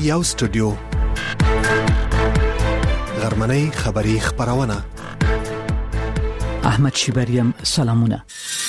یو سټوډیو غرمنۍ خبری خبرونه احمد شیبریم سلامونه.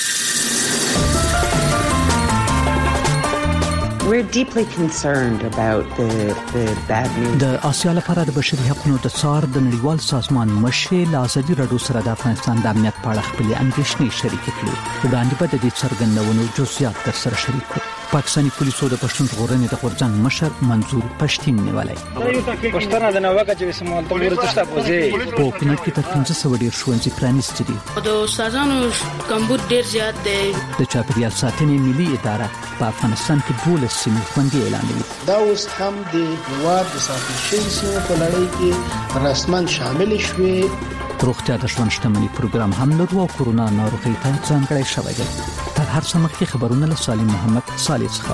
We're deeply concerned about the bad news. د آسیا لپاره د بشري حقوقو د څار د نړیوال سازمان مشر لازمي رادیو سره د افغانستان د امنیت په اړه خپل اندېښنې شریک کړي. وړاندې به د دې څرګندونو جزئیات در سره شریک کړو. پاکستاني پولیسو د پښتون ژغورنې د غورځنګ مشر منظور پښتين نیولای. پښتنه د نوګه چې سمول ته ورته کوزي په کونړ کې تر 1500 ډیر ښوونځي پرانیستي دي. د استادانو کمبود ډیر زیات دی. د چاپیریال ساتنې ملي اداره په افغانستان کې 12 سیمې خوندي اعلانوي. دا اوس هم د هواد د ساتل شوی سیمو په لړۍ کې رسمن شامل شوي. روغتیا د ژوند شتمنۍ پروګرام هم لرو او کورونا ناروغي ته ځانګړی شوی دی. تر هر څه مخکې خبرونه له سالم محمد صالح څخه.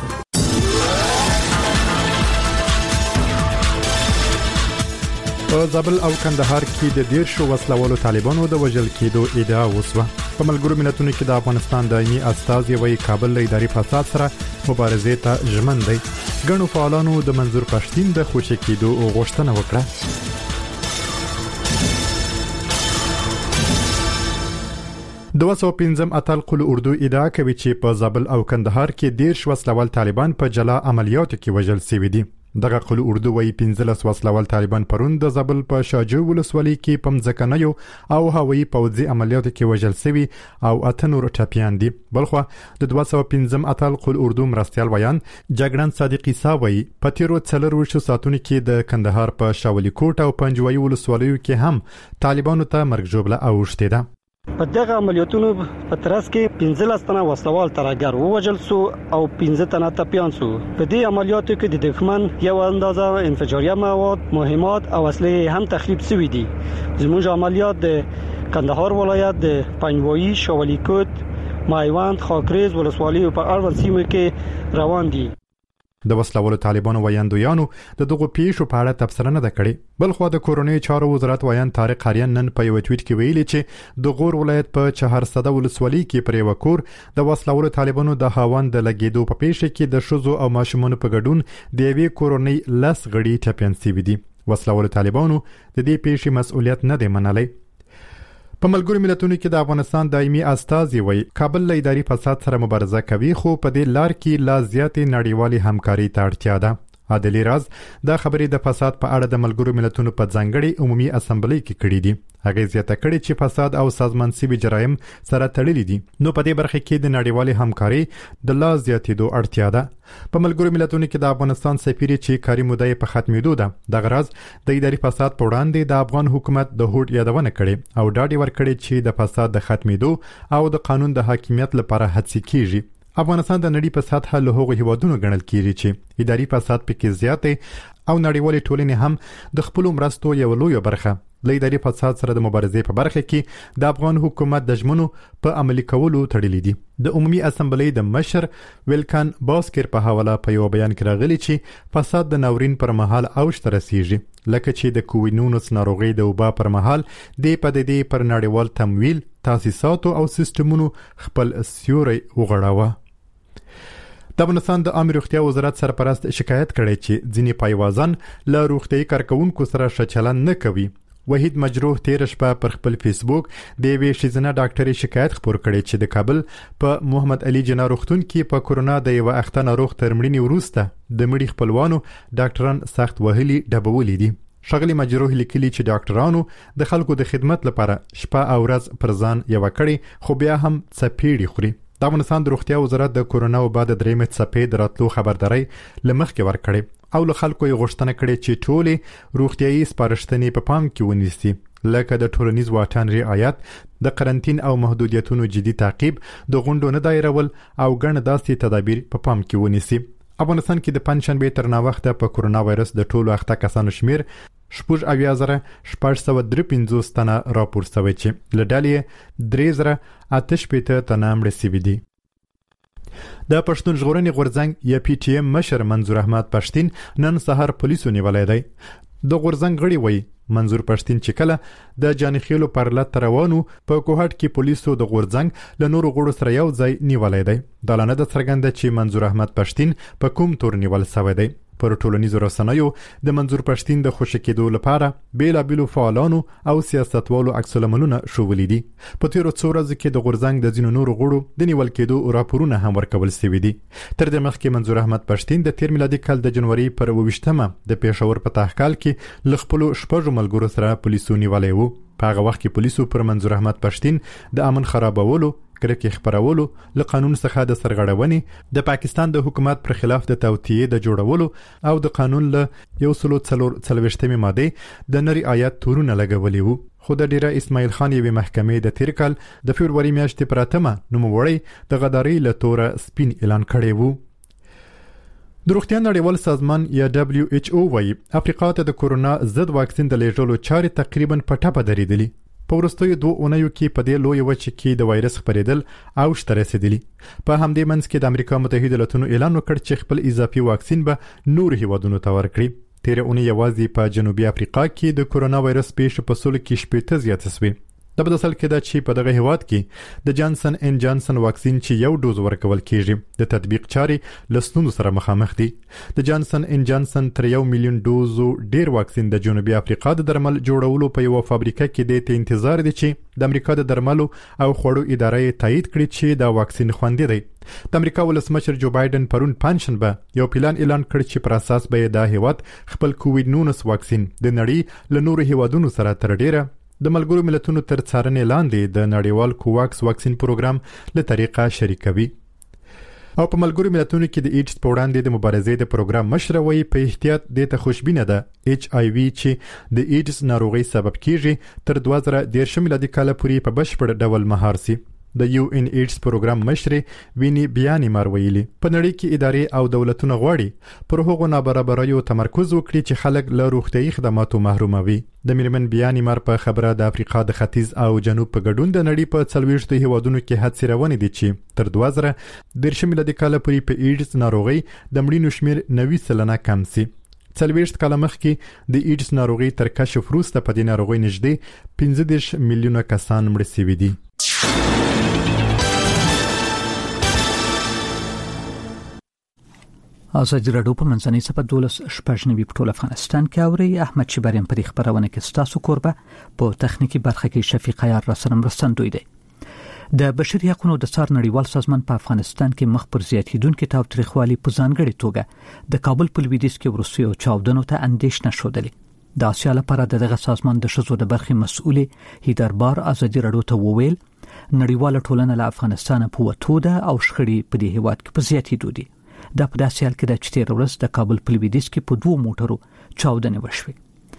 په زابل او کندهار کې د 10 وسلوالو طالبانو د وژل کېدو ادعا وسوه. په ملګرو ملتونو کې د افغانستان دایمي استازي وایي کابل له اداري فساد سره مبارزې ته ژمن دی. ګڼو فعالانو د منظور پښتين د خوشی کېدو غوښتنه وکړه. د 215 اتل قل اردو ادعا کوي چې په زابل او کندهار کې 10 وسلوال طالبان په جلا عملیاتو کې وژل شوي دي. دغه قل اردو وایي 15 وسلوال طالبان پرون د زابل په شاجو ولسوالۍ کې په ځمکنیو او هوایي پوځي عملیاتو کې وژل شوي او اته نور ټپيان دي. بلخو د 215 اتل قل اردو مرستيال ویان جګړن صادق عیسی وایي په تیرو 4 ساعتونو کې د کندهار په شاولي کوټ او پنجوي ولسوالیو کې هم طالبانو ته مرګ جوړه اوښته ده. په دغه عملیاتونو په ترڅ کې 15 تنه وسلوال ترهګر ووژل سو او 15 تنه ټپيان سو. په دې عملیاتو کې د دښمن یو اندازه انفجاریه مواد، مهمات او اسلحه هم تخریب شوې دي. زموږ عملیات د کندهار ولایت د پنجوي، شاولي کوټ، مایوند، خاکریز ولسوالیو په اړوند سیمو کې روان دي. د وسلوالو طالبانو ویاندویانو د دغه پیښو په اړه تبصره نه کړې. بلخو د کورونی چارو وزارت ویان طارق قاریان نن په یو ټویټ کې ویلي چې د غور ولایت په 400 ولسوالۍ کې پر یو کور د وسلوالو طالبانو د هاوند د لګیدو په پیښه کې د شوزو او ماشومانو په ګډون د یوې کورونی لس غړي ټپيان شوي دي. وسلوالو طالبانو د دې پیښې مسؤلیت نه دی منلی. په ملګرو ملتونو کې د افغانستان دایمي استازي وایي کابل له اداري فساد سره مبارزه کوي خو په دې لار کې لا زیاتې نړیوالي همکاري ته اړتیا ده. عادلي راز دا خبرې د فساد په اړه د ملګرو ملتونو په ځانګړي عمومي اسمبلی کې کړې دي. هغه زیاته کړې چې فساد او سازمانسيبي جرایم سره تړلي دي. نو په دې برخه کې د نړیوالي همکاري د لا زیاتېدو اړتیا ده. په ملګرو ملتونو کې د افغانستان سفیر چې کاري موده په ختمېدو ده د غرض د اداري فساد په وړاندې د افغان حکومت د هوډ یادونه کړې او ډاډ ورکړي چې د فساد د ختمېدو او د قانون د حاکمیت لپاره هڅې کیږي. افغانستان د نړۍ په سطح له هغو هیوادونو ګڼل کیږي چې اداري فساد پکې زیاتې او نړیوالې ټولنې هم د خپل مرستو یو لوی برخه له اداري فساد سره د مبارزې په برخه کې د افغان حکومت د ژمنو په عملي کولو تړلې دي. د عمومي اسمبلی د مشر ویلکان باسکر په حواله په یو بیان کې راغلي چې فساد د ناورین پر مهال اوج ته رسیږي لکه چې د کووینونس ناروغي د وبا پر مهال د پدیدې پر نړیوال تمویل تاسیساتو او سیستمونو خپل سیوري وغړاوه. د افغانستان د عامه روغتیا وزارت سرپرست شکایت کړی چې ځینې پایوازان له روغتیايي کارکونکو سره ښه چلند نه کوي. وحید مجروح تیر شپه پر خپل فیسبوک د یوې ښځینه ډاکټري شکایت خپور کړی چې د کابل په محمد علي جناح روغتون کې په کورونا د یو اخته ناروغ تر مړینې وروسته د مړي خپلوانو ډاکټران سخت وهلي ډبولې دي. شغلی مجروح لیکلي چې ډاکټرانو د خلکو د خدمت لپاره شپه او ورځ پر ځان یو کړی خو بیا هم څپېړي خوري. د افغانستان د روغتیا وزارت د کورونا وبا د درېمې څپې د راتلو خبرداري لمخکې ورکړي او له خلکو یې غوښتنه کړې چې ټولې روغتیايي سپارښتنې په پام کې ونیسي لکه د ټولنیز واټن رعایت، د قرنټین او محدودیتونو جدي تعقیب، د غونډو نه دایرول او ګڼ داسې تدابیر په پام کې ونیسي. افغانستان کې د پنځشنبه تر ناوخته په کورونا وایرس د ټولو اخته کسانو شمیر 6,453 تنه راپور شوی چې له ډلې 3,880 تنه مړه شوي دي. د پښتون ژغورنې غورځنګ یا پی ټی ایم مشر منظور احمد پښتين نن سهار پولیسو نیولای دی. د غورځنګ غړي وایي منظور پښتين چې کله د جانخیلو پر لټ روانو په کوهټ کې پولیسو د غورځنګ له نورو غړو سره یو ځای نیولای دی. د لانه د څرګنده چې منظور احمد پښتين په کوم تور نیول شوی دی. پر ټولنیزو رسنیو د منظور پښتين د خوشی کېدو لپاره بیلابیلو فعالانو او سیاستوالو عکس العملونه شوولې دي. په تیرو څو ورځو کې د غورځنګ د ځینو نورو غړو د نیول کېدو راپورونه هم ورکول شوي دي. تر دې مخکې منظور احمد پښتين د تیر میلادي کال د جنوري پر 28مه د پېښور په تحقیق کې لخپلو شپږو ملګرو سره پولیسو نیولې وو. په هغه وخت کې پولیسو پر منظور احمد پښتين د امن خرابولو، کرکې خبرولو، له قانون څخه د سرغړونې، د پاکستان د حکومت پر خلاف د توطئې د جوړولو او د قانون له 144 ماده د نری آیات تورونه لګولې وو. خو د ډیره اسماعیل خان یوې محکمې د تیر کال د فبرवरी میاشتې پر 8مه نوموړی د غداري له توره سپین اعلان کړی وو. د روغتیا نړیوال سازمان یا WHO وايي افریقا ته د کورونا ضد واکسین د لیږلو چارې تقریبا په ټاپه درېدلې. په وروستیو 2 اونیو کې په دې لوی وچه کې د وایرس خپرېدل اوج ته رسیدلی. په همدې منځ کې د امریکا متحده ایالاتونو اعلان وکړ چې خپل اضافي واکسین به نور هیوادونو ته ورکړي. تیر اونۍ یوازې په جنوبي افریقا کې د کورونا وایرس پیښې په سلو کې 80 زیات شوې. د بدسل کې دا چې په دغه هیواد کې د جانسن ان جانسن واکسین چې یو ډوز ورکول کیږي د تطبیق چارې لسنونو سره مخامخ دي. د جانسن ان جانسن تر 1 میلیون ډوزو ډیر واکسین د جنوبي افریقا د درمل جوړولو په یو فابریکه کې د انتظار دي چې د امریکا د درملو او خوړو ادارې تایید کړي چې دا واکسین خوندي دی. د امریکا ولسمشر جو بایدن پرون پنځشنبه یو پلان اعلان کړ چې پر اساس به د هیواد خپل کووډ-19 واکسین د نړۍ له نورو هیوادونو سره تر ډیره د ملګرو ملتونو تر څارنې لاندې د نړیوال کوواکس واکسین پروګرام له طریقه شریکوي. او په ملګرو ملتونو کې د ایډز په وړاندې د مبارزې د پروګرام مشر وایي په احتیاط د خوشبینه ده HIV چې د ایډز ناروغي سبب کیږي تر 2013 میلادي کال پورې په بشپړ ډول مهار سي. د UN ایډز پروګرام مشر ویني بیانی مار ویلي په نړۍ کې ادارې او دولتونه غواړي پر هغو نابرابریو تمرکز وکړي چې خلک له روغتيایي خدماتو محروموي. د میرمن بیانی مار په خبره د افریقا د ختیځ او جنوب په ګډون د نړۍ په 40 هیوادونو کې هڅې روانې دي چې تر 2013 میلادي کال پورې په ایډز ناروغي د مړینو شمیر 90% کم سي. 40 کال مخکې د ایډز ناروغي تر کشف وروسته په دې ناروغي نږدې 15 میلیونه کسان مړ شوي دي. ازادي راډیو په منځنۍ صفحه 12 په ټول افغانستان کې اوري. احمد شبریم په خبرونه کې ستاسو کوربه په تخنیکی برخه کې شفیق عیار را سره مرستندوی دی. د بشري حقوقو د څار نړیوال سازمان په افغانستان کې مخ پر زیاتیدونکو تاوتریخوالي په ځانګړي توګه د کابل په لویدیځ کې وروسیو چاودنو ته اندېښنه شودلې. د اسیا لپاره دغه سازمان د شذو د برخې مسؤلې هیدربار ازادي راډیو ته وویل نړیواله ټولنه له افغانستان په وټو ده او شخړې په دې هیواد کې په زیاتیدو دي. د په داسې حال کې د چتیر ورځ د کابل په لویدیځ کې په 2 موټرو چاودنې وشوې.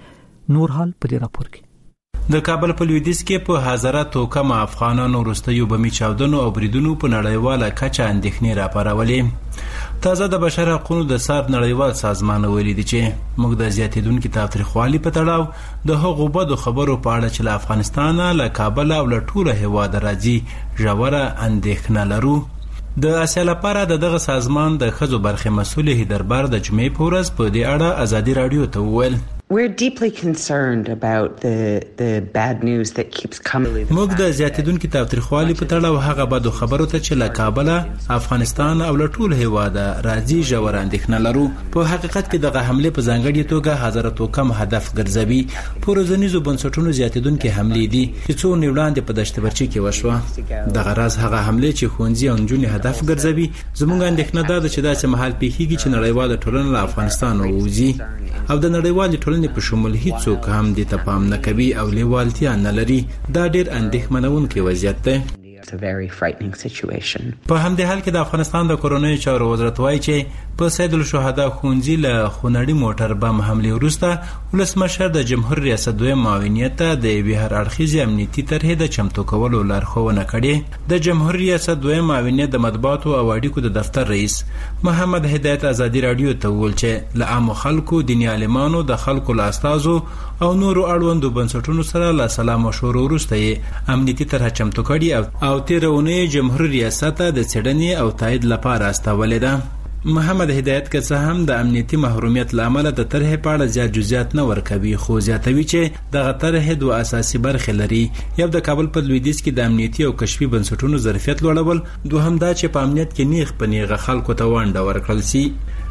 نور حال په دې راپور کې د کابل په لویدیځ کې په هزاراتو کم افغانانو وروستیو بمي چاودنو او بریدونو په نړیواله کچه اندېښنې راپارولې. تازه د بشر حقوقو د څار نړیوال سازمان ویلي دی چې موږ د زیاتیدونکو تاوتریخوالي په تړاو د هغو بدو خبرو په اړه چې له افغانستان له کابل او له ټوله هیواد راځي ژوره اندېښنه لرو. د اسیا لپاره دغه سازمان د خزو برخه مسؤل هیدربار د جمعې په ورځ په دې اړه ازادي راډیو ته وویل We're deeply concerned about the bad news that keeps coming. موږ د زیاتیدونکو تاوتریخوالي په تړاو هغه بدو خبرو ته چې له کابل، افغانستان او له ټول هیواد راځي ژور اندېښنه لرو. په حقیقت کې دغه حمله په ځانګړي توګه هزاراتو کم هدف ګرځوي. پروزنیزو بنسټونو زیاتیدونکو حملې دي چې څو نیولاند په دشت برچي کې وشوه. دغه راز هغه حمله چې خونځي او نجونې هدف ګرځوي. زموږ اندېښنه ده چې داسې محل پیښیږي چې نړیواله ټولنه له افغانستان ووځي او د نړیوالې ټولنې په شمول هیڅوک هم دې ته پام نه کوي او لیوالتیا نه لري. دا ډېر اندېښمنونکی وضعیت دی. It's a very frightening situation. په همدې حال کې د افغانستان د کورونای چارو وزارت وایي چې په سید الشهدا خونځي له خونړي موټر بم حمله وروسته ولسمشر د جمهور ریاست دویم معاونیت د بهر اړخیزې امنیتي طرحې د چمتو کولو لارښوونه کړې. د جمهور ریاست دویم معاونیت د مطبوعاتو او اړیکو د دفتر رئیس محمد هدایت ازادي راډیو ته وویل چې له عامو خلکو، دیني عالمانو، د خلکو له استازو او نورو اړوندو بنسټونو سره له سلام مشورو وروسته یې امنیتي طرحه چمتو کړې او تیرونه جمهور ریاست د څېړنې او تایید لپاره استولې ده. محمد هدایت که څه هم د امنیتي محرومیت لامل د طرحې په اړه زیات جزئیات نه ورکوي، خو زیاتوي چې دغه طرحې دوه اساسي برخې لري. یو د کابل په لویدیځ کې د امنیتي او کشفي بنسټونو ظرفیت لوړول، دوهم دا چې په امنیت کې نیغ په نیغه خلکو ته ونډه ورکړل شي.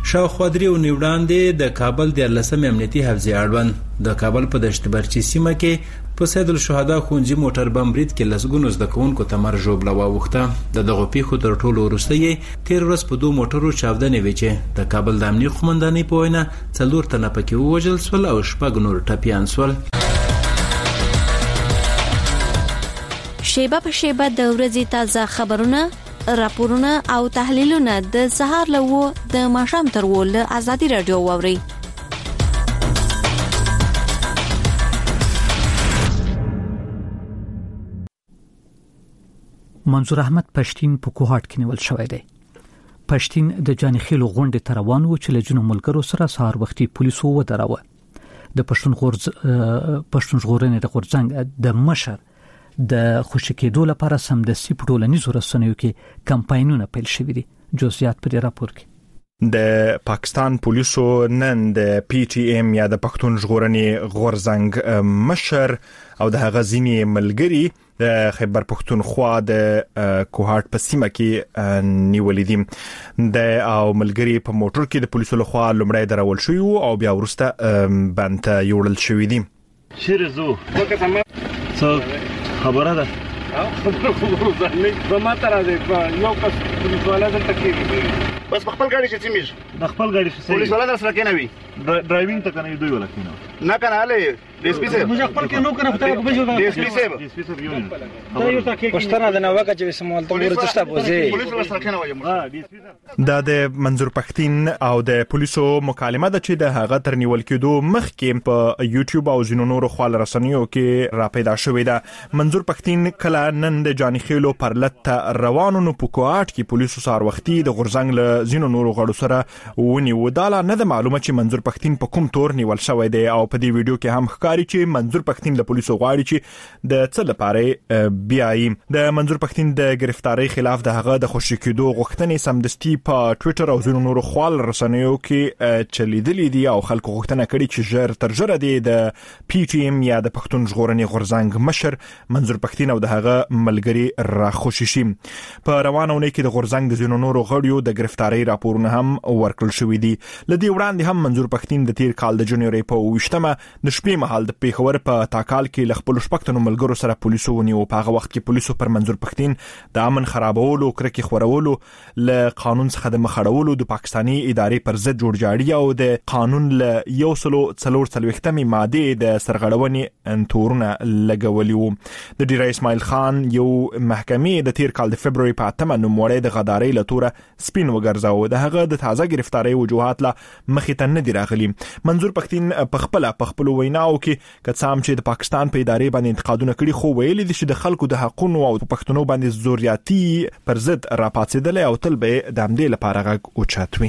شاوخوا 3 ونې وړاندې د کابل د 14 امنیتي حفظې اړوند د کابل په دشت برچي سیمه کې په سید الشهدا ښوونځي موټر بم برید کې لسګونو زده کوونکو ته مرګ ژوبله واوښته. د دغو پیښو تر ټولو وروسته یې تېر ورځ په 2 موټرو چاودنې وې چې د کابل د امنیت قومندانۍ په وینا 4 تنه پکې ووژل شول او 6 نور ټپیان شول. شیبه په شیبه د ورځې تازه خبرونه، راپورونه او تحلیلونه د سهار له د ماښام تر له آزادي رادیو واوري. منظور احمد پښتين په کوهاټ کې نیول شوی دی. پښتين د جانخیلو غونډې ته روان و چې له جنو ملګرو سره سهار وختي پولیسو ودراوه. د پښتون ژغورنې د غورځنګ د مشر د خوشی کېدو لپاره سمدستي په ټولنیزو رسنیو کې کمپاینونه پیل شوي دي. جزئیات په دې راپور کې. د پاکستان پولیسو نن د پی ټی ایم یا د پښتون ژغورنې غورځنګ مشر او د هغه ځینې ملګري د خیبر پښتونخوا د کوهاټ په سیمه کې نیولې دي. د او ملګري په موټر کې د پولیسو لخوا لومړی درول شوی او بیا ورسته بند یوړل شوی دي. شیرزو څه خبره ده؟ خبره ځنه به ما تر دې یو کس پولیس والا دلته کې بس خپل ګاډي چې تیمش د خپل ګاډي چې پولیس والا در سره کې نه وي ډرایوینګ ته کنه دوی ولا کینو نه کنه علي ډي اس پی صاحب موږ خپل کې نو کنه په طرف بجو ډي اس پی صاحب یو دا یو تاکي پښتنه د نوګه چې سمول ته ورته بوزي پولیس ور سره کې نه وایي ډي اس پی صاحب دا د منظور پښتين او د پولیسو مکالمه ده چې د هغه تر نیول کېدو مخکې په یوټیوب او ځینو نورو خپل رسنیو کې را پیدا شوې ده. منظور پښتين کله نن د جانخیلو پرلط روانو نو په کوهاټ کې پولیسو سار وختي د غورځنګ له ځینو نورو غړو سره ونیو. دا نه د معلومه چې منظور پښتين په کوم تور نیول شوی دی او په دې ویډیو کې هم ښکاري چې منظور پښتين له پولیسو غواړي چې د څه لپاره بیاي. د منظور پښتين د گرفتاری خلاف د هغه د خوشی کېدو غوښتنې سمدستي په ټوئیټر او ځینو نورو خپل رسنیو کې چلیدلې دي او خلکو غوښتنه کړې چې ژر تر ژره د پی ټی ایم یا د پښتون ژغورنې غورځنګ مشر منظور پښتين او د هغه ملګري را خوشی شي. په روانه ونې کې د غورځنګ د ځینو نورو غړو د گرفتاری راپورونه هم ورکړل شوې دي. لدی وړاندې هم منظور پښتين د تیر کال د جنوري په 28مه د شپې مهال د پیښور په تاکال کې ل خپل شپږتنو ملګرو سره پولیسو ونیو. په هغه وخت کې پولیسو پر منظور پښتين د امن خرابولو، کرکې خورولو، ل قانون څخه د مخړولو، د پاکستاني ادارې پر ضد جوړجاړي او د قانون ل 144 ماده د سرغړونې تورونه لګولي وو. د ډیر اسماعیل خان یو محکمې د تیر کال د فبرवरी په 8مه نوموړی د غدارۍ لتوره سپین وګرځاو. د هغه د تازه گرفتاری وجوهات لا مخې ته نه دی راغلي. منظور پښتين په خپل ویناو کې کڅام چې د پاکستان په ادارې باندې انتقادونه کړي خو ویلي دي چې د خلکو د حقونو او پښتنو باندې زوریاتي پر ضد راپاتېدل او تل به د امدې لپاره غږ اوچاتوي.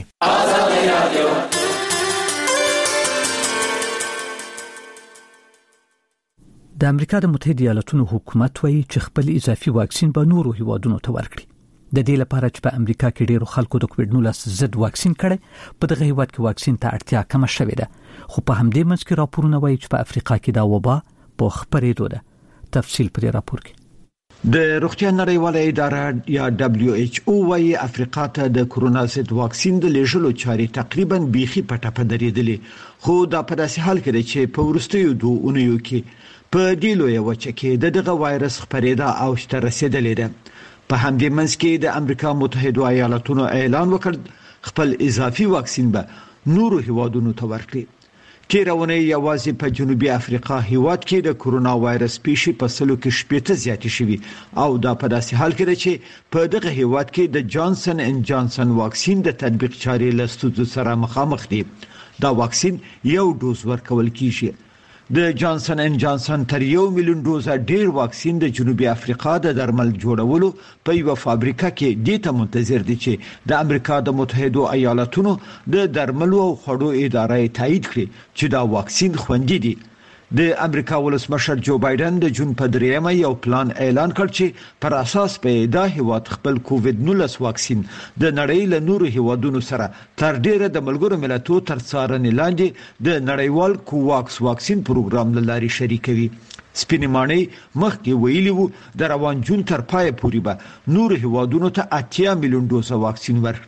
د امریکا د متحده ایالاتونو حکومت وایي چې خپل اضافي واکسین به نورو هیوادونو ته ورکړي. د دې لپاره چې په امریکا کې ډیرو خلکو د کووډ-19 ضد واکسین کړي، په دغه هیواد کې واکسین ته اړتیا کم شوې ده. خو په همدې منځ کې راپورونه وایي چې په افریقا کې دا وبا په خبرېدو ده. تفصیل پر راپور کې. د روغتیا نړیواله اداره یا دبليو ایچ او وايي افریقا ته د کورونا ضد واکسین د لېږلو چارې تقریبا بيخي پټه درېدلې. خو دا په داسې حال کې چې په ورستیو 2 اونیو کې په دې لوی وچه کې دغه وایرس خبرېدا او شته رسیدلې ده. په همدې منځ کې د امریکا متحده ایالاتونو اعلان وکړ خپل اضافي واکسین به نورو هیوادونو ته ورکړي. تیرونه یوازې په جنوبي افریقا هیواد کې د کورونا وایرس پیښې په سلو کې شپېته زیاتې شوي او دا په داسې حال کې چې په دغه هیواد کې د جانسن اند جانسن واکسین د تطبیق چارې له ستونزو سره مخامخ دي. دا واکسین یو ډوز ورکول کیږي. د جانسن اند جانسن تر 1 میلیون ډوزه ډیر واکسین د جنوبي افریقا د درمل جوړولو په یو فابریکه کې د ته منتظر دي چې د امریکا د متحده ایالاتونو د درملو او خوړو ادارې تایید کړي چې دا واکسین خوندي دي. د امریکا ولسمشر جو بایدن د جون په 3مه یو پلان اعلان کړ چې پر اساس په دا هیواد خپل کووډ-19 واکسین د نړۍ له نورو هیوادونو سره تر ډیره د ملګرو ملتونو تر څارنې لاندې د نړیوال کوواکس واکسین پروګرام لاري شریکوي. سپینمانه مخکې ویلي وو د روان جون تر پای پورې به نور هیوادونو ته 8 میلیون ډوزه واکسین ورکړي.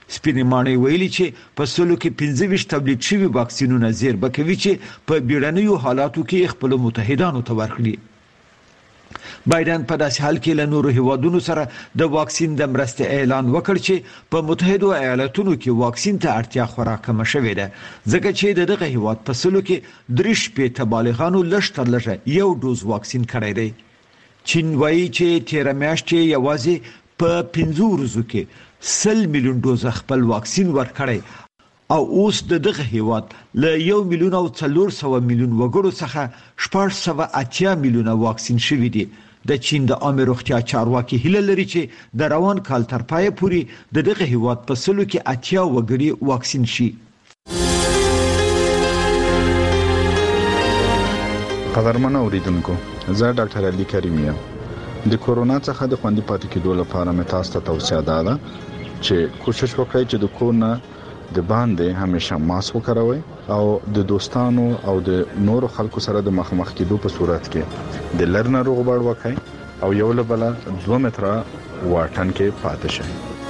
سپینمانه ویلي چې په سلو کې 25 تولید شوي واکسینونه زیربه کوي چې په بیړنیو حالاتو کې خپل متحدانو ته ورکړي. بایدن په داسې حال کې له نورو هیوادونو سره د واکسین د مرستې اعلان وکړ چې په متحده ایالاتونو کې واکسین ته اړتیا خورا کم شوې ده ځکه چې دغه هیواد په سلو کې 3 بالغانو لږ تر لږه یو ډوز واکسین کړی دی. چین وایي چې تیر میاشت یوازې په 15 ورځو کې 100 میلیون ډوز خپل واکسین ورکړی او اوس دغه هیواد له 1.4 میلیون وګړو څخه 480 میلیون واکسین شوي دي. د چین د عامه روغتیا چارواکي هیله لري چې د روان کال تر پای پورې دغه هیواد په سلو کې 80 وګړي واکسین شي. قدرمن اوریدونکو، زه ډاکټر علي کریم یم. د کورونا څخه د خوندي پاتې کېدو لپاره مې تاسو ته توصیه ده چې کوشش وکړئ چې د کورونا د باندې همیشه ماسک وکاروئ او د دوستانو او د نورو خلکو سره د مخامخ کېدو په صورت کې د لرنه روغبړ وکړئ او یو له بل 2 متره واټن کې پاتې شئ.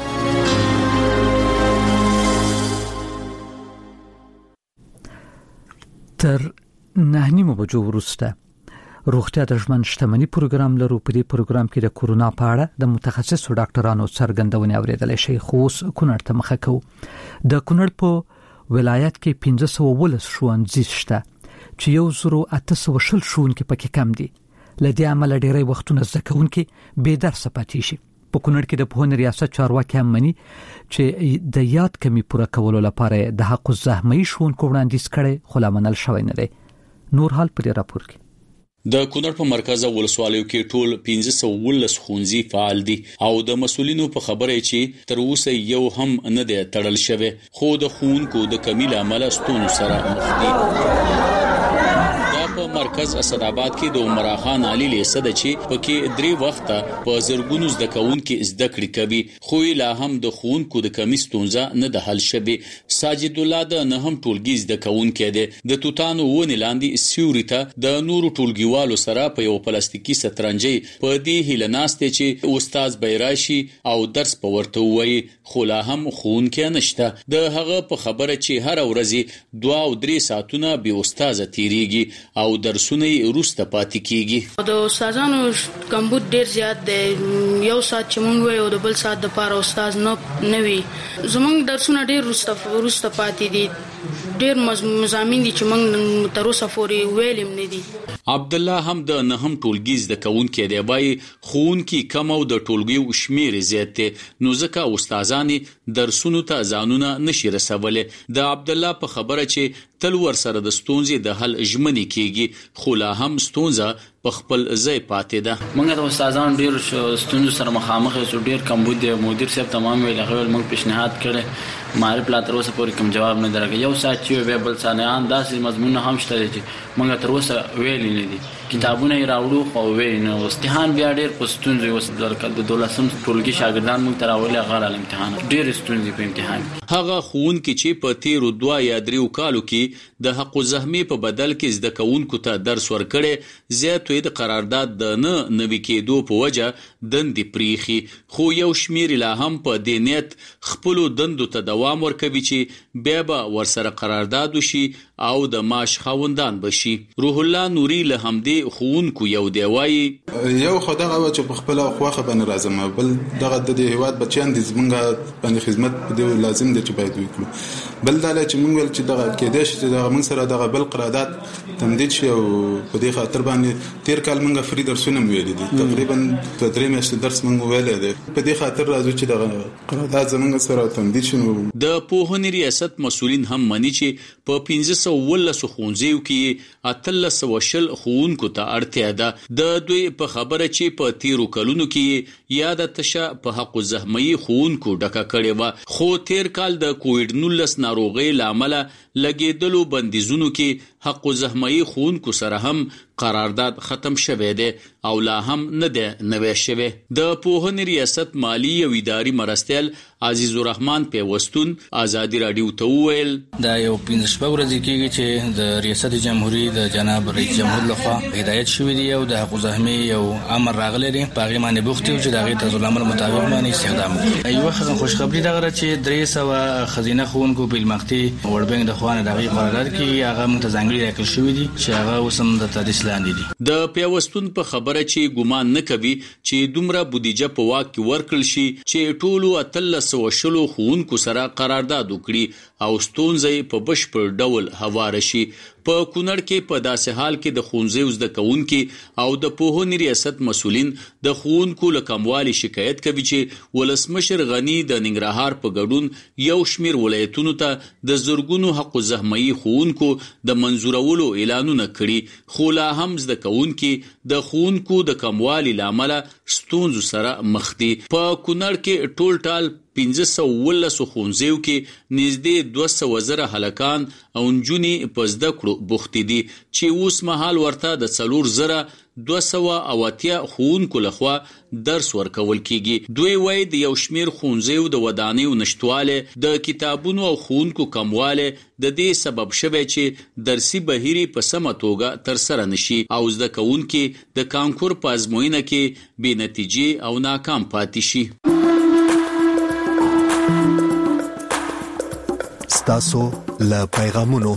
تر 9 بجو وروسته روغتیا د ژوند شتمنۍ پروګرام لرو. په دې پروګرام کې د کورونا په اړه د متخصصو ډاکټرانو څرګندونې اوریدلای شي. خو کونړ ته مخه کوو. د کونړ په ولایت کې 1510 ښوونځي شته چې 1800 ښوونکي پکې کم دي. لدې عمل ډېری وختونه زده کوونکي بې درسه پاتې شي. په کونړ کې د پوهنې ریاست چارواکي هم مني چې د یاد کمی پوره کولو لپاره د حق الزحمه ښوونکو وړاندیز کړي، خو لا منل شوی نه دی. نور حال په دې راپور کې. د کونړ په مرکز ولسوالیو کې ټول 1510 ښوونځي فعال دي او د مسولینو په خبره چې تر اوسه یو هم نه دی تړل شوی، خو د ښوونکو د کمی له امله ستونزو سره مخ دي. په مرکز اسداباد کې د عمر خان علي لیسه د چې پکې 3 وخته په زرګونو زده کوونکو زده کړې کوي، خو لا هم د ښوونکو د کمی ستونزه نه د حل شوی. ساجد الله د نه هم ټولګي زده کوونکو دی. د توتانو ونې لاندې سیوري ته د نورو ټولګیوالو سره په یو پلاستیکي سترنجي په دې هیله ناشته چې استاد بیراشي او درس په ورته وایي، خو لا هم ښوونکي نشته. د هغه په خبره چې هر ورځ 2 او 3 ساعتونه به استاد تیریږي او درسونه روسته پاتې کیږي. د استادانو کمبود ډیر زیات دی. یو ساعت چې مونږ وایو د بل ساعت د پاره استاد نه وي. زمونږ درسونه ډیر روسته پاتې دي. ډیر مضامین دي چې مونږ تر اوسه پورې ویلم نه دي. عبد الله هم د نه هم ټولګي زده کوونکو دی. وایي ښوونکي کم او د ټولګي شمیر زیات دي، نو ځکه استادان درسونو ته ځانونه نشي رسولي. د عبد الله په خبره چې تل ور سره د ستونزې د حل ژمنې کیږي، خو لا هم ستونزه په خپل ځای پاتې ده. موږ د استادانو ډیر ستونزو سره مخامخ یو، ډیر کمبود دی. مدیر صاحب تمام ویل هغه موږ پیشنهاد کړي، معرف لا تر اوسه پورې کوم جواب نه درکړي. یو ساعت چې به بل ثانیان داسې مضمون هم شته چې موږ تر اوسه ویل نه دي. کتابونه یې راوړو خو ویل نه. امتحان بیا ډیر په ستونزې اوس درکړل. د 12م ټولګي شاګردان موږ تراولې غواړل امتحان ډیر ستونزې په امتحان. هغه ښوونکي چې په تیرو 2 یا 3 کالو کې د حق الزحمه په بدل کې زده کوونکو ته درس ورکړي، زیاتوي د قرارداد د نه نوي کېدو په وجه دندې پریخي، خو یو شمیر لا هم په دې نیت خپل دندو ته دوام ورکوي چې بیا به ورسره قرارداد وشي او د معاش خاوندان بشي. روح الله نوري له همدې ښوونکو یو دی. وایي یو خدغه چې په خپل خواخه باندې راځم، بل دغه د هیواد بچیان د زمونږ باندې خدمت په لازم دي چې باید وکړو. بل دا چې موږ ول چې دغه کېدې چې دغه موږ سره دغه بل قرارداد تمدید شي او په دې خاطر باندې تیر کال موږ فری درسونه ویل دي. تقریبا 3 میاشتې درس موږ ویل دي. په دې خاطر راځو چې دغه قرارداد زموږ سره تمدید شي. د پوهنې ریاست مسولین هم مني چې په 1510 ښوونځیو کې 1320 ښوونکو ته اړتیا ده. د دوی په خبره چې په تیرو کلونو کې یاد تشه په حق الزحمه ښوونکو ډکه کړې و، خو تیر کال د کووډ 19 ناروغۍ لامل لګیدلو بندیزونو کې حق زحمي خونکو سره هم قرارداد ختم شوه دی او لا هم نه دی نوې شوه. د پوهنې ریاست مالی او اداري مرستیال عزیز الرحمن پیوستون آزادی رادیو ته وویل دا یو 15 ورځې کېږي چې د ریاست جمهوریت د جناب رئیس جمهور لخوا هدایت شوی دی او د حق زحمي یو امر راغلی دی په هغه باندې بوختي چې دغه تنظیم امر مطابق باندې استخدام وکړي. یو خوشخبری دغه چې 300 خزینه خونکو په مختي وربنګ د خوانه دغه قرارداد کې هغه متځانګړي راکړل شوی دي چې هغه وسم د تدریس لاندې دي. د پیوستون په خبره چې ګمان نه کوي چې دومره بودیجه په واک کې ورکړل شي چې ټولو 1300 خونکو سره قرارداد وکړي او ستونزې په بشپړ ډول هوار شي. په کونړ کې په داسې حال کې د ښوونځیو زده کوونکي او د پوهنې ریاست مسؤلین د ښوونکو له کموالي شکایت کوي چې ولسمشر غنی د ننګرهار په ګډون یو شمیر ولایتونو ته د زرګونو حق زحمي ښوونکو د منزورولو اعلانونه کړي، خو لا هم زده کوونکي د ښوونکو د کموالي لامل ستونزو سره مخ دي. په کونړ کې ټول ټال 1519 ښوونځیو کې نږدې 200,000 هلکان او نجونې په زده کړو بوختي دي چې اوس مهال ورته د 4280 ښوونکو لخوا درس ورکول کیږي. دوی وایي د یو شمیر ښوونځیو د ودانیو نشټواله، د کتابونو او ښوونکو کمواله د دې سبب شوی چې درسي بهیري په سمه توګه تر سره نشي او زده کوونکي د کانکور په ازموینه کې بې نتیجې او ناکام پاتې شي. تاسو له پیغامونو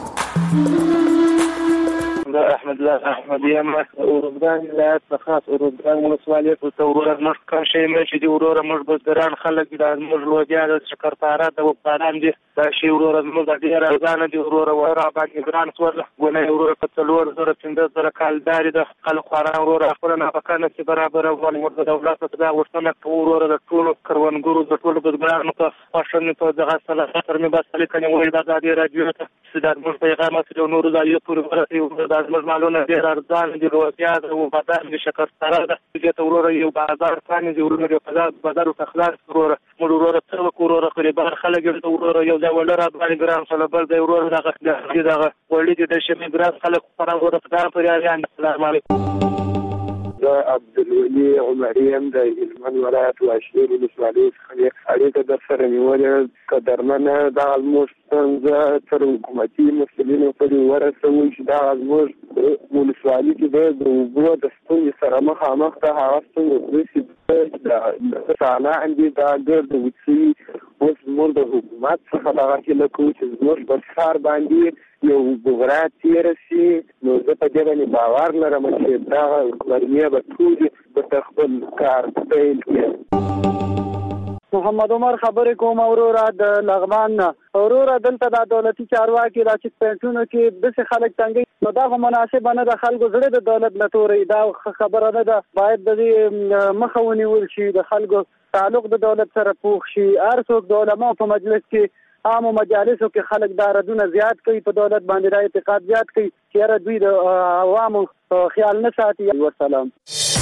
احمد الله احمدي ما اورودان ولایت څخه اورودان ولسوالیت او تورور مخ کار شي مې چې اورور مخ بزران خلک د مخ لوګیا د سکرتارا د وپاران دي دا شی اورور مخ د ډیر ارزانه دي اورور ورا باندې ګران څور ونه اورور په څلور زره 15 کالداري د خلک خورا اورور خپل نه پکانه چې برابر ول مرده دولت ته ورسنه اورور د ټولو کروندګرو د ټولو بزګرانو ته خوشن په دغه سره خطر مې بس لیکنه وای دا د رادیو ته سیدار مخ پیغامات د نور د یو پورې ورته د مزمالونه ډیر ارزان دي روزیا او بدن د شکرتارا د دې اورور یو بازار ثاني دی اورور په بازار او تخلاص اورور مرور څو اورور خریبار خلک د اورور یو د ولر باندې ګرام سره بل د اورور دغه ولې د شمه ګرام خلک پر اورور په دغه پریان. السلام علیکم. عبد الولي عمريم د هلمند ولایت واشلي ولسوالۍ څخه اړیکه در سره نیولې قدرمنه د الموس څنګه تر حکومتي مسؤلینو پورې ورسوي چې دا الموس ولسوالۍ کې د وګړو د ستونزې سره مخامخ ده. هغه ستونزې د سانا اندي دا د وڅي اوس موږ د حکومت څخه دغه کې لکه چې زموږ په ښار باندې یو ګوګرات تیر شي نو زه په دې باندې باور لرم چې دا ورنیه به ټول په خپل کار پیل کړي. محمد عمر خبرې کوم اورورا د لغمان اورورا دلته د دولتي چارواکي د چک پنټونو کې د خلک تنګي نو دا مناسب نه د خلکو زړه د دولت لټوري دا خبره نه ده. باید د مخاوني ول شي د خلکو تعلق د دولت سره پوښ شي. هر څوک د علماء په مجلس کې عامو مجالسو کې خلک دا ردونه زیات کوي په دولت باندې را اعتقاد زیات کوي چې دوی د عوامو خیال نه ساتي. والسلام.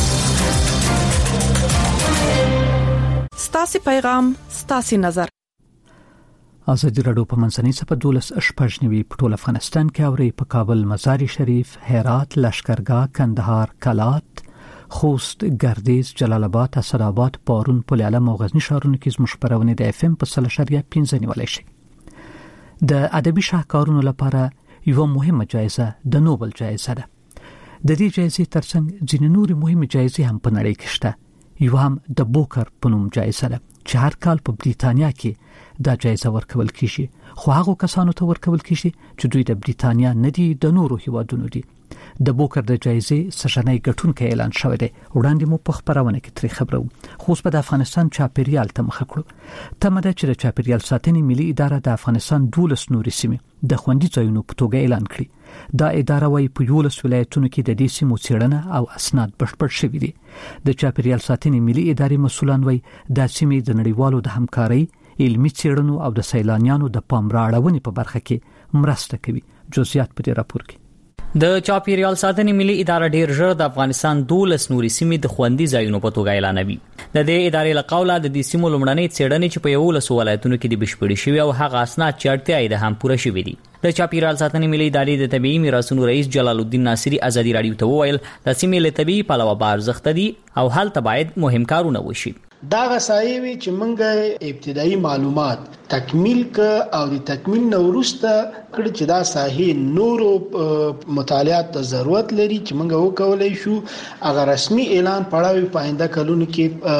ستاسو پیغام ستاسو نظر. آزادی راډیو په منځنۍ صفه 12 په ټول افغانستان کې اوري په کابل، مزار شریف، هرات، لشکرګاه، کندهار، کلات، خوست، گردیز، جلال آباد، اسداباد، پارون، پل علم او غزنی ښارونو کې زموږ خبرونه د اف ام په 3.15 نیولای شي. د ادبي شاهکارونو لپاره یو مهمه جایزه د نوبل جایزه ده. د دې جایزې ترڅنګ ځینې نورې مهمه جایزې هم په نړۍ کې شته. یو هم د بوکر په نوم جایزه ده چې هر کال په بریتانیا کې دا جایزه ورکول کیږي، خو هغه کسانو ته ورکول کیږي چې دوی د بریتانیا نه دي، د نورو هیوادونو دي. د بوکر د جایزې سشنۍ ګټونکي اعلان شوی دی. وړاندې مو په خبرونه کې تری خبرو خو په د افغانستان چاپیریال ته مخ کړو. تمه ده چې د چاپیریال ساتنې ملي اداره د افغانستان 12 نورې سیمې د خوندي ځایونو په توګه اعلان کړي. دا اداره وايي په 11 ولایتونو کې د دې سیمو څېړنه او اسناد بشپړ شوي دي. د چاپیریال ساتنې ملي ادارې مسؤلان وايي دا سیمې د نړیوالو د همکارۍ، علمي څېړنو او د سیلانیانو د پام راړونې په برخه کې مرسته کوي. جزئیات په دې راپور کې د چاپیریال ساتنې ملي اداره ډیر ژر د افغانستان 12 نوري سیمې د خوندي ځایونو په توګه اعلانوي. د دې ادارې له قوله د دې سیمو لومړنۍ څېړنې چې په 11 ولایتونو کې د بشپړې شوې او هغه اسناد چې اړتیا یې هم پوره شوې دي. د چاپیریال ساتنې ملي ادارې د طبيعي میراثونو رئیس جلال الدین ناصری ازادي رادیو ته وویل د سیمې له طبيعي پلوه بارزخت دي او هلته باید مهم کارونه وشي. دا غسایوي چې موږ ابتدایي معلومات تکمیل او د تکمیل نو وروسته کړ چې دا ساحې نورو مطالعات ته ضرورت لري چې موږ وکولای شو هغه رسمي اعلان پړاوي پاینده کلونو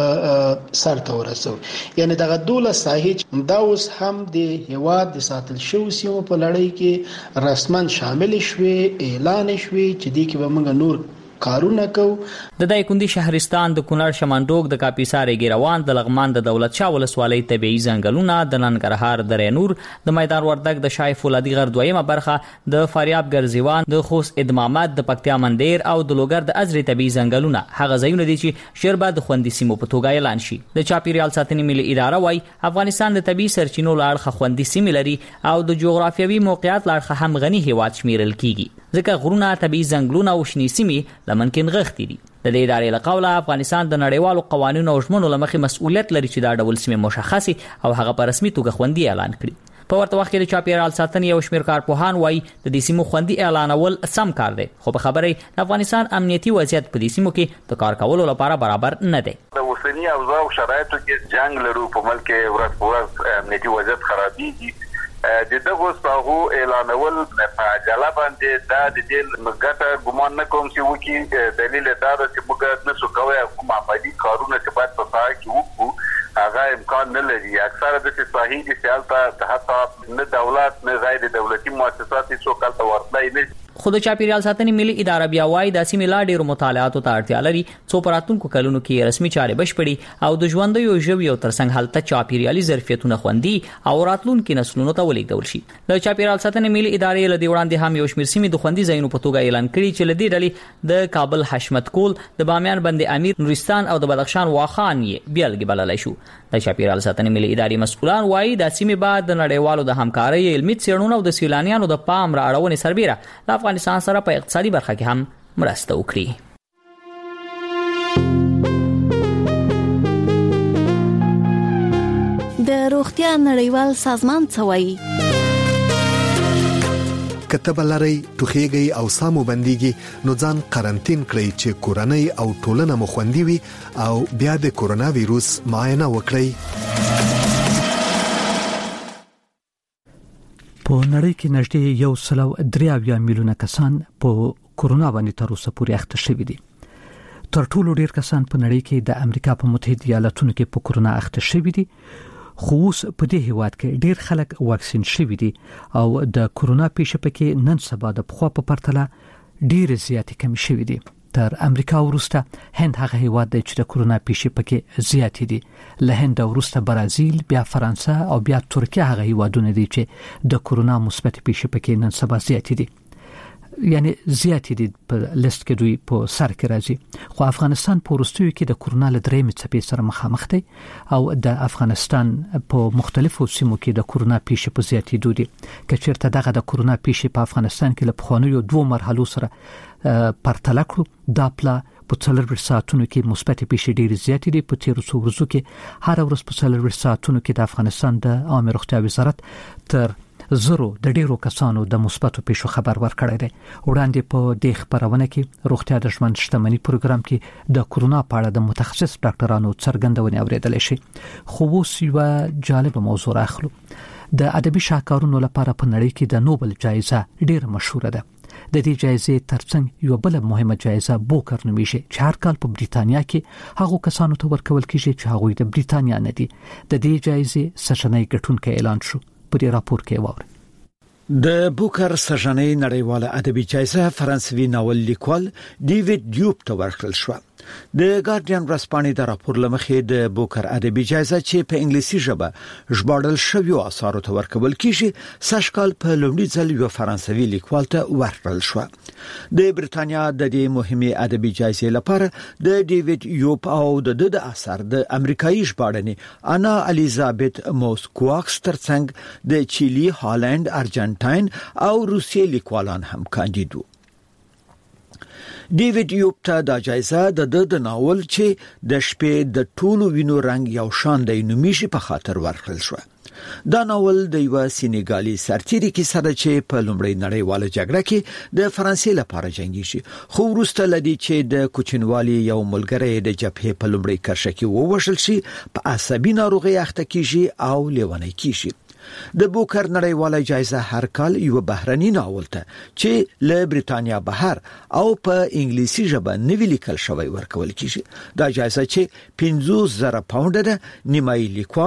کې سر ته ورسو. یعنی دا 12 ساحې دا اوس هم د هواد د ساتل شو سیمو په لړۍ کې رسمن شامل شوي اعلان شوي چې دې کې به موږ نور کارونه کو. د دایکندي شهرستان د کونړ شمندوق د کاپیسار ګیروان د لغمان د دولت شاه ولسوالۍ طبيعي ځنګلونه د ننګرهار د رینور د میدان وردګ د شای فولادي غر دویمه برخه د فاریاب ګرزیوان د خوست ادمامات د پکتیا مندیر او د لوګر د ازري طبيعي ځنګلونه هغه ځایونه دي چې شربا د خوندي سیمو په توګه اعلان شي. د چاپیریال ساتنې ملي اداره وايي افغانستان د طبيعي سرچینو لاړخه خوندي سیمې لري او د جغرافیوي موقعیت لاړخه هم غني هیواد شمیرل کیږي ځکه غرونه طبيعي ځنګلونه او شنې سیمې لمنکن غښتي دي. د دې ادارې له قوله افغانستان د نړیوالو قوانینو او ژمنو لمخې مسؤلیت لري چې دا ډول سیمې مشخصي او هغه په رسمي توګه خوندي اعلان کړي. په ورته وخت کې د چاپیریال ساتنې او شمیر کارپوهان وایي د دې سیمو خوندي اعلانول سم کار دی خو په خبرې د افغانستان امنیتي وضعیت په دې سیمو کې د کار کولو لپاره برابر نه دی. د اوسنی اوضاع او شرایطو کې جنگ لرو په ملک کې ورځ په ورځ امنیتي وضعیت خرابېږي. د دغه ساغو اعلانول په عجله باندې دا د دې مګټه ګمان نه کوم چې وکی دلیل دا ده چې موږ نسو کوي کوم عملي کارونه چې باید په ساحه کې وکړو هغه امکان نه لري. اکثره د صحیح دي چې حتی نه دولت نه غیر دولتي مؤسسات هیڅ کله ورتلای نه. خو د چاپیریال ساتنې ملي اداره بیا وايي د سیمې لا ډېرو مطالعاتو ته اړتیا لري څو په راتلونکو کلونو کې رسمي چارې بشپړي او د ژوندیو ژویو ترڅنګ هلته چاپیریالي ظرفیتونه خوندي او راتلونکو نسلونو ته ولېږدول شي. د چاپیریال ساتنې ملي ادارې له دې وړاندې هم یو شمېر سیمې د خوندي ځایونو په توګه اعلان کړي چې له دې ډلې د کابل حشمت کول د بامیان بند امیر نورستان او د بدخشان واخان یې بیلګې بللی شو. د چاپیریال ساتنې ملي ادارې مسؤلان وایي د سیمې بعد د نړیوالو د همکارۍ علمي څېړنو او د سیلانیانو د پام رااړونې سربېره د افغانستان سره په اقتصادي برخه کې هم مرسته وکړي. د روغتیا نړیوال سازمان څه وایي؟ کتب لري توخیږي او سامو بنديږي نو ځان قرنټین کړئ چې کورنۍ او ټولنه مو خوندي وي او بیا د کورونا وایروس معاینه وکړئ. په نړۍ کې نږدې 1.3 میلیونه کسان په کورونا باندې تر اوسه پورې اخته شوي دي. تر ټولو ډیر کسان په نړۍ کې د امریکا په متحده ایالاتونو کې په کورونا اخته شوي دي. خو اوس په دې هیواد کې ډیر خلک واکسین شوي دي او د کورونا پیښې پکې نن سبا د پخوا په پرتله ډیر زیاتې کم شوي دي. تر امریکا وروسته هند هغه هیواد دی چې د کورونا پیښې پکې زیاتې دي. له هند وروسته برازیل، بیا فرانسه او بیا ترکیه هغه هیوادونه دي چې د کورونا مثبت پیښې پکې نن سبا زیاتې دي. یعنی زیاتې دي په لیست کې دوی په سر کې راځي. خو افغانستان په وروستیو کې د کورونا له درېمې څپې سره مخامخ دی او د افغانستان په مختلفو سیمو کې د کورونا پیښې په زیاتېدو دي. که چېرته دغه د کورونا پیښې په افغانستان کې له پخوانیو 2 مرحلو سره پرتله کړو دا پلا په 4 ساعتونو کې مثبت پیښې ډېرې زیاتې دي. په 13 ورځو کې هر ورځ په 4 ساعتونو کې د افغانستان د عامه روغتیا وزارت تر زرو د ډیرو کسانو د مثبتو پیښو خبر ورکړی دی. وړاندې په دې خبرونه کې روغتیا د ژوند شتمنۍ پروګرام کې د کورونا په اړه د متخصص ډاکټرانو څرګندونې اوریدل شي. خو اوس یو جالب موضوع راخلو. د ادبي شاهکارونو لپاره په نړۍ کې د نوبل جایزه ډیره مشهوره ده. د دې جایزې ترڅنګ یو بل مهمه جایزه بوکر نومیږي چې هر کال په بریتانیا کې هغو کسانو ته ورکول کیږي چې هغوی د بریتانیا نه دي. د دې جایزې سشنۍ ګټونکی اعلان شو. په دې راپور کې وره د بوکر سژنۍ نړیواله ادبي جایزه فرانسوي ناول لیکوال ډیوډ ډیوپ ته ورکړل شو. د ګارډین ورځپاڼې د راپور لمخې د بوکر ادبي جایزه چې په انګلیسي ژبه ژباړل شوی اثارو ته ورکول کیږي ساشکال په لومړي ځل یو فرانسوي لیکوال ته ورکړل شو. د بریتانیا د دې مهمه ادبي جایزې لپاره د ډیوډ ډیوپ او د اثر د امریکایي ژباړنې انا الیزابت موسکواکس ترڅنګ د چيلي، هالند، ارجنټاین او روسیې لیکوالان هم کاندید وو. ډیوډ یوپتا د جایزه د ناول چې د شپې د ټولو وینو رنگ یو شان دی نومیږي په خاطر ورکړل شو. دا ناول د یو سینګالي سرتیري کیسه ده چې په لومړی نړیواله جګړه کې د فرانسې لپاره جنگیږي، خو وروسته لدی چې د کوچنوالي یو ملګری د جبهې په لومړی کرښه کې ووژل شي، په عصبي ناروغي اخته کیږي او لیونی کیږي. د بوکر نړیواله جایزه هر کال یو بهرني ناول ته چې له بریتانیا بهر او په انګلیسي ژبه نوی لیکل شوی ورکول کیږي. دا جایزه چې 50,000 پاونډ ده، نیمایي لیکوال